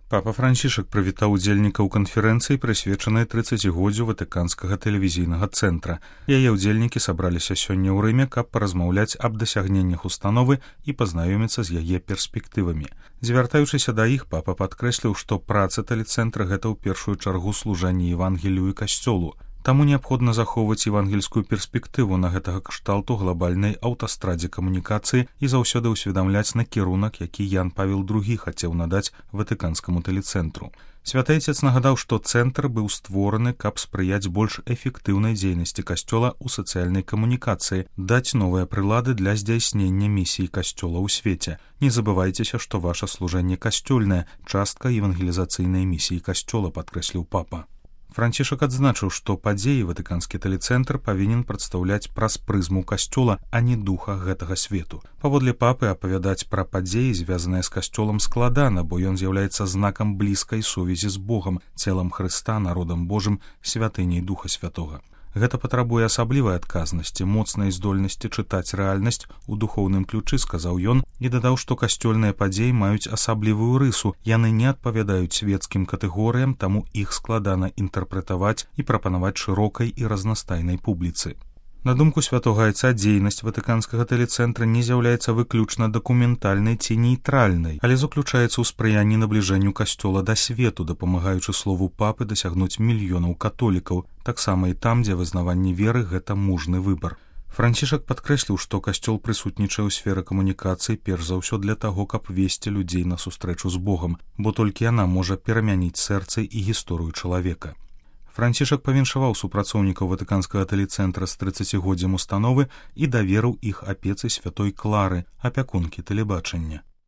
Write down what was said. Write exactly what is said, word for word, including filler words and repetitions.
Папа Францішак прывітаў удзельнікаў канферэнцыі, прысвечанай трыццацігоддзю Ватыканскага тэлевізійнага цэнтра. Яе ўдзельнікі сабраліся сёння ў Рыме, каб паразмаўляць аб дасягненнях установы і пазнаёміцца з яе перспектывамі. Звяртаючыся да іх, папа падкрэсліў, што праца тэлецэнтра — гэта ў першую чаргу служанне Евангелію і касцёлу. Таму неабходна захоўваць евангельскую перспектыву на гэтага кшталту глобальнай аўтастрадзе камунікацыі і заўсёды ўсведамляць накірунак, які Ян Павел другі хацеў надаць Ватыканскаму тэлецэнтру. Святы Айцец нагадаў, што цэнтр быў створаны, каб спрыяць больш эфектыўнай дзейнасці касцёла ў сацыяльнай камунікацыі, даць новыя прылады для здзяйснення місіі касцёла ў свеце. Не забывайцеся, што ваша служэнне касцёльнае, частка евангелізацыйнай місіі касцёла, падкрэсліў папа. Францішак адзначыў, што падзеі Ватыканскі тэлецэнтр павінен прадстаўляць праз прызму касцёла, а не духа гэтага свету. Паводле папы, апавядаць пра падзеі, звязаныя з касцёлам, складана, бо ён з'яўляецца знакам блізкай сувязі з Богам, целам Хрыста, народам Божым, святыняй Духа Святога. Гэта патрабуе асаблівай адказнасці, моцнай здольнасці чытаць рэальнасць у духоўным ключы, сказаў ён, і дадаў, што касцёльныя падзеі маюць асаблівую рысу. Яны не адпавядаюць свецкім катэгорыям, таму іх складана інтэрпрэтаваць і прапанаваць шырокай і разнастайнай публіцы. На думку святога Айца, дзейнасць Ватыканскага тэлецэнтра не з'яўляецца выключна дакументальнай ці нейтральнай, але заключаецца ў спрыянні набліжэнню касцёла да свету, дапамагаючы слову папы дасягнуць мільёнаў католікаў, таксама і там, дзе вызнаванне веры — гэта мужны выбар. Францішак падкрэсліў, што касцёл прысутнічае ў сферы камунікацыі перш за ўсё для таго, каб весці людзей на сустрэчу з Богам, бо толькі яна можа перамяніць сэрца і гісторыю чалавека. Францішак павіншаваў супрацоўнікаў Ватыканскага тэлецэнтра з трыццацігоддзям установы і даверыў іх апецы святой Клары, апякункі тэлебачання.